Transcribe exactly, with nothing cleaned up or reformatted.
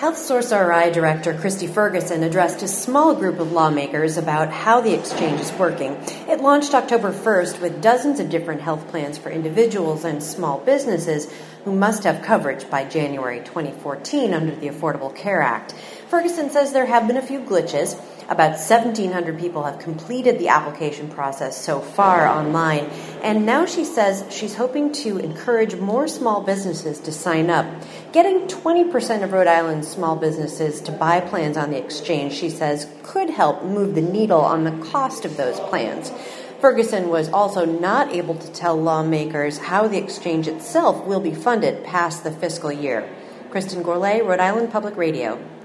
Health Source R I Director Christy Ferguson addressed a small group of lawmakers about how the exchange is working. It launched October first with dozens of different health plans for individuals and small businesses who must have coverage by January twenty fourteen under the Affordable Care Act. Ferguson says there have been a few glitches. About seventeen hundred people have completed the application process so far online, and now she says she's hoping to encourage more small businesses to sign up. Getting twenty percent of Rhode Island's small businesses to buy plans on the exchange, she says, could help move the needle on the cost of those plans. Ferguson was also not able to tell lawmakers how the exchange itself will be funded past the fiscal year. Kristen Gourlay, Rhode Island Public Radio.